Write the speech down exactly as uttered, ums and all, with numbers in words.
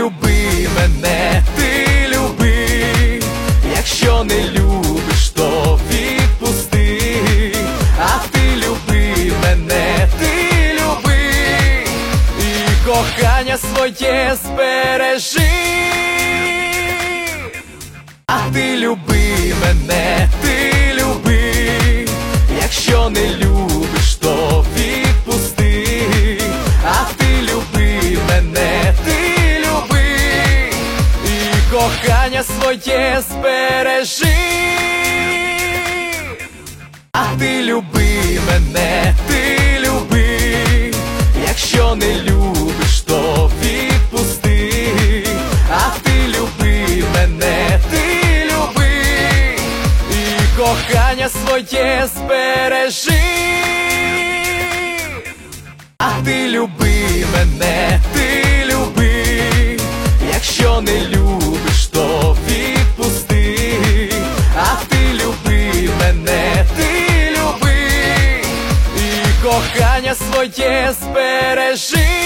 люби мене, ти люби, якщо не любиш, то відпусти. А ти люби мене, ти люби, і кохання своє збережи. А ти люби мене, ти люби, якщо не любиш, то відпусти. А ти люби мене, ти люби, і кохання своє збережи. А ти люби мене, ти люби, якщо не любиш, то відпусти. А ти люби мене, ти люби, і кохання своє збережи. А ти люби мене, ти люби, якщо не любиш, то відпусти. А ти люби мене, ти люби, і кохання своє збережи.